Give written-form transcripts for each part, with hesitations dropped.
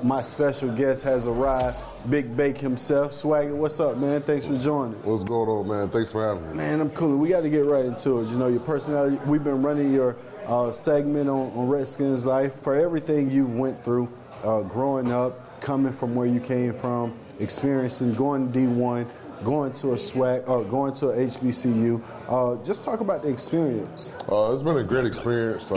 my special guest has arrived, Big Bake himself. Swagger, what's up, man? Thanks for joining. What's going on, man? Thanks for having me. Man, I'm cool. We got to get right into it. You know, your personality, we've been running your segment on Redskins Life for everything you've went through growing up, coming from where you came from, experiencing going to D1, going to a SWAC, or going to a HBCU. Just talk about the experience. It's been a great experience.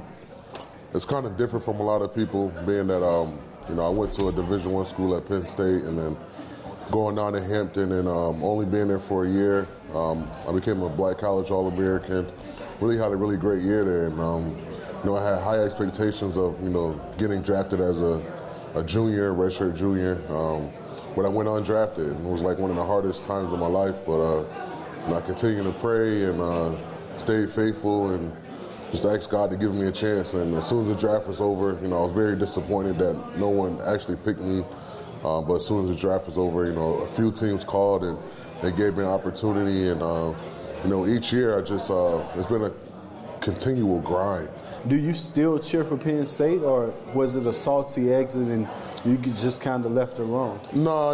It's kind of different from a lot of people, being that I went to a Division I school at Penn State, and then going down to Hampton, and only being there for a year. I became a Black College All-American. Really had a really great year there, and I had high expectations of getting drafted as a junior, redshirt junior. But I went undrafted, and it was like one of the hardest times of my life. But I continued to pray and stayed faithful and just asked God to give me a chance. And as soon as the draft was over, I was very disappointed that no one actually picked me. But as soon as the draft was over, a few teams called and they gave me an opportunity. And each year it's been a continual grind. Do you still cheer for Penn State, or was it a salty exit and you just kind of left it alone? No,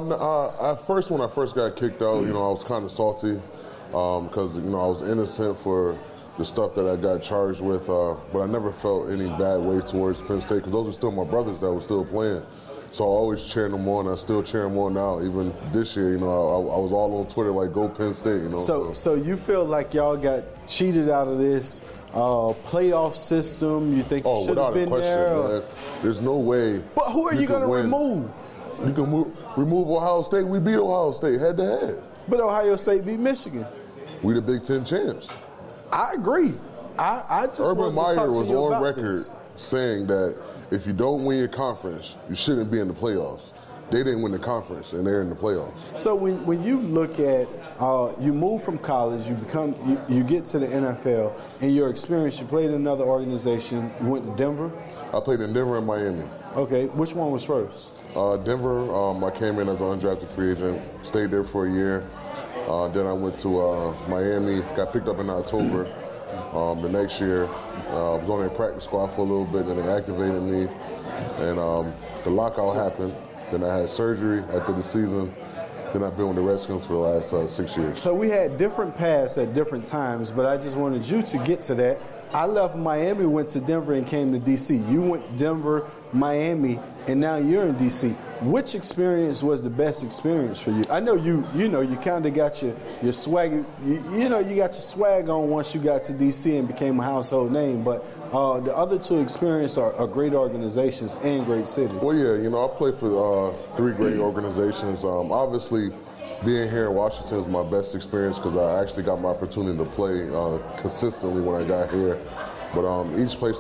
at first when I first got kicked out, I was kind of salty because, I was innocent for the stuff that I got charged with, but I never felt any bad way towards Penn State because those are still my brothers that were still playing. So I always cheering them on. I still cheer them on now. Even this year, I was all on Twitter like, go Penn State, So you feel like y'all got cheated out of this playoff system? You think you should have been there? Man. There's no way. But who are you going to remove? You can remove Ohio State. We beat Ohio State head to head. But Ohio State beat Michigan. We the Big Ten champs. I agree. I just Urban Meyer was on record this. saying that if you don't win your conference, you shouldn't be in the playoffs. They didn't win the conference, and they're in the playoffs. So when you look at, you move from college, you get to the NFL, and your experience, you played in another organization, you went to Denver? I played in Denver and Miami. Okay, which one was first? Denver, I came in as an undrafted free agent, stayed there for a year. Then I went to Miami, got picked up in October. The next year, I was on their practice squad for a little bit, then they activated me, and the lockout happened. Then I had surgery after the season. Then I've been with the Redskins for the last 6 years. So we had different paths at different times, but I just wanted you to get to that. I left Miami, went to Denver, and came to D.C. You went Denver, Miami, and now you're in D.C. Which experience was the best experience for you? I know you kind of got your swag. You got your swag on once you got to D.C. and became a household name. But the other two experiences are great organizations and great cities. Well, yeah, I played for 3 great organizations. Obviously, being here in Washington is my best experience because I actually got my opportunity to play consistently when I got here. But each place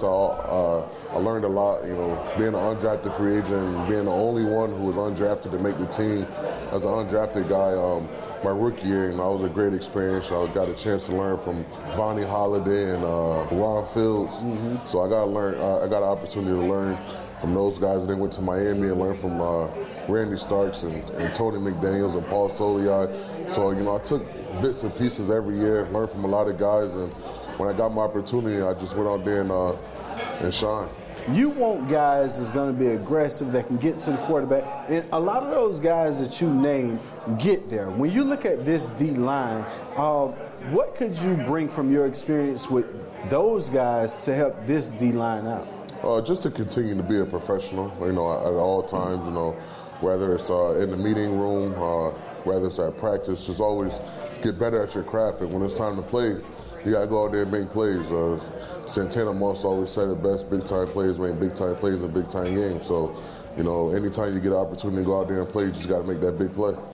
I learned a lot, being an undrafted free agent and being the only one who was undrafted to make the team as an undrafted guy. My rookie year, it was a great experience. I got a chance to learn from Vonnie Holliday and Ron Fields. Mm-hmm. So I got an opportunity to learn from those guys. And then went to Miami and learned from Randy Starks and Tony McDaniels and Paul Soliai. So, I took bits and pieces every year, learned from a lot of guys, and when I got my opportunity, I just went out there and shine. You want guys that's going to be aggressive, that can get to the quarterback, and a lot of those guys that you named get there. When you look at this D-line, what could you bring from your experience with those guys to help this D-line out? Just to continue to be a professional, at all times, whether it's in the meeting room, whether it's at practice, just always get better at your craft. And when it's time to play, you got to go out there and make plays. Santana Moss always said it best, big-time players make big-time plays in big-time games. So, anytime you get an opportunity to go out there and play, you just got to make that big play.